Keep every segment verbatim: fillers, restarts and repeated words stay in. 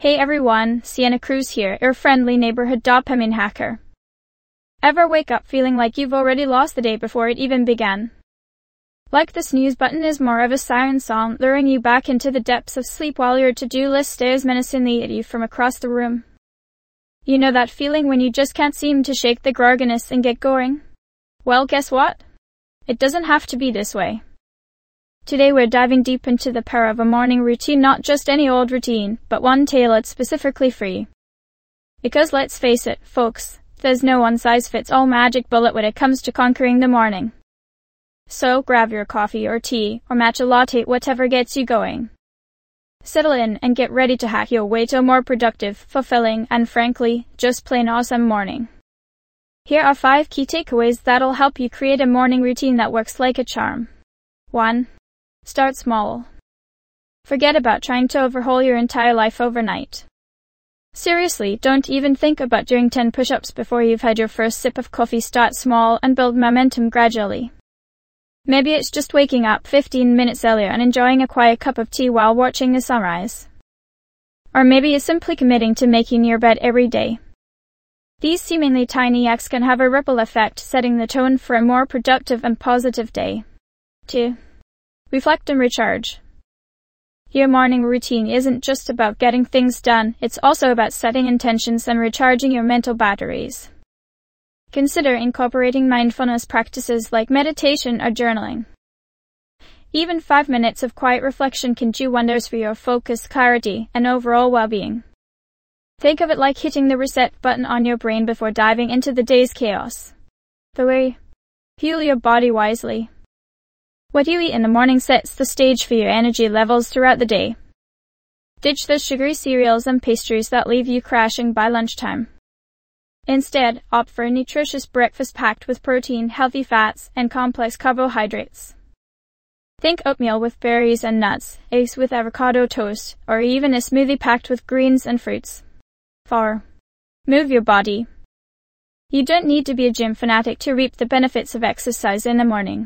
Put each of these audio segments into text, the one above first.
Hey everyone, Sienna Cruz here, your friendly neighborhood dopamine hacker. Ever wake up feeling like you've already lost the day before it even began? Like the snooze button is more of a siren song luring you back into the depths of sleep while your to-do list stares menacingly at you from across the room. You know that feeling when you just can't seem to shake the grogginess and get going? Well, guess what? It doesn't have to be this way. Today we're diving deep into the power of a morning routine, not just any old routine, but one tailored specifically for you. Because let's face it, folks, there's no one-size-fits-all magic bullet when it comes to conquering the morning. So grab your coffee or tea, or matcha latte, whatever gets you going. Settle in and get ready to hack your way to a more productive, fulfilling, and frankly, just plain awesome morning. Here are five key takeaways that'll help you create a morning routine that works like a charm. one. Start small. Forget about trying to overhaul your entire life overnight. Seriously, don't even think about doing ten push-ups before you've had your first sip of coffee. Start small and build momentum gradually. Maybe it's just waking up fifteen minutes earlier and enjoying a quiet cup of tea while watching the sunrise. Or maybe it's simply committing to making your bed every day. These seemingly tiny acts can have a ripple effect, setting the tone for a more productive and positive day. two. Reflect and recharge. Your morning routine isn't just about getting things done, it's also about setting intentions and recharging your mental batteries. Consider incorporating mindfulness practices like meditation or journaling. Even five minutes of quiet reflection can do wonders for your focus, clarity, and overall well-being. Think of it like hitting the reset button on your brain before diving into the day's chaos. three. Fuel your body wisely. What you eat in the morning sets the stage for your energy levels throughout the day. Ditch the sugary cereals and pastries that leave you crashing by lunchtime. Instead, opt for a nutritious breakfast packed with protein, healthy fats, and complex carbohydrates. Think oatmeal with berries and nuts, eggs with avocado toast, or even a smoothie packed with greens and fruits. four. Move your body. You don't need to be a gym fanatic to reap the benefits of exercise in the morning.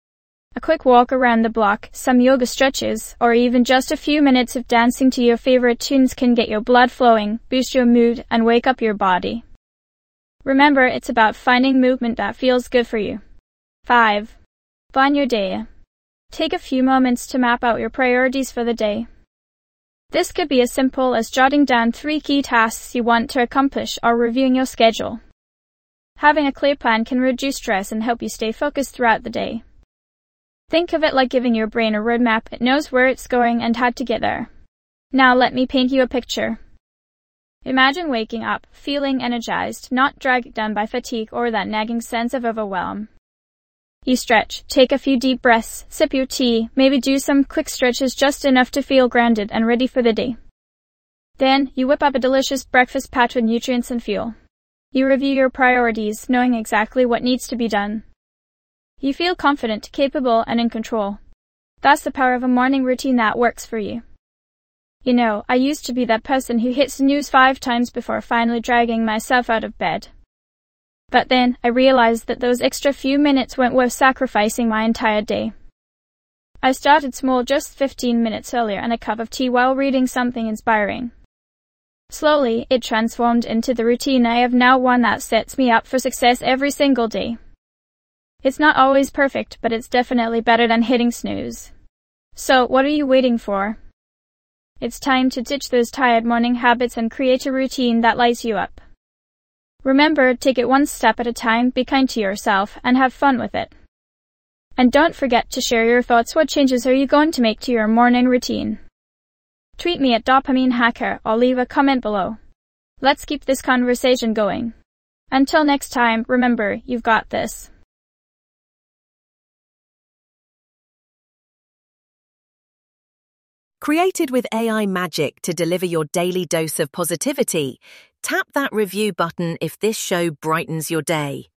A quick walk around the block, some yoga stretches, or even just a few minutes of dancing to your favorite tunes can get your blood flowing, boost your mood, and wake up your body. Remember, it's about finding movement that feels good for you. five. Plan your day. Take a few moments to map out your priorities for the day. This could be as simple as jotting down three key tasks you want to accomplish or reviewing your schedule. Having a clear plan can reduce stress and help you stay focused throughout the day. Think of it like giving your brain a roadmap. It knows where it's going and how to get there. Now let me paint you a picture. Imagine waking up, feeling energized, not dragged down by fatigue or that nagging sense of overwhelm. You stretch, take a few deep breaths, sip your tea, maybe do some quick stretches, just enough to feel grounded and ready for the day. Then, you whip up a delicious breakfast packed with nutrients and fuel. You review your priorities, knowing exactly what needs to be done. You feel confident, capable, and in control. That's the power of a morning routine that works for you. You know, I used to be that person who hit snooze five times before finally dragging myself out of bed. But then, I realized that those extra few minutes weren't worth sacrificing my entire day. I started small, just fifteen minutes earlier and a cup of tea while reading something inspiring. Slowly, it transformed into the routine I have now, one that sets me up for success every single day. It's not always perfect, but it's definitely better than hitting snooze. So, what are you waiting for? It's time to ditch those tired morning habits and create a routine that lights you up. Remember, take it one step at a time, be kind to yourself, and have fun with it. And don't forget to share your thoughts. What changes are you going to make to your morning routine? Tweet me at Dopamine Hacker or leave a comment below. Let's keep this conversation going. Until next time, remember, you've got this. Created with A I magic to deliver your daily dose of positivity, tap that review button if this show brightens your day.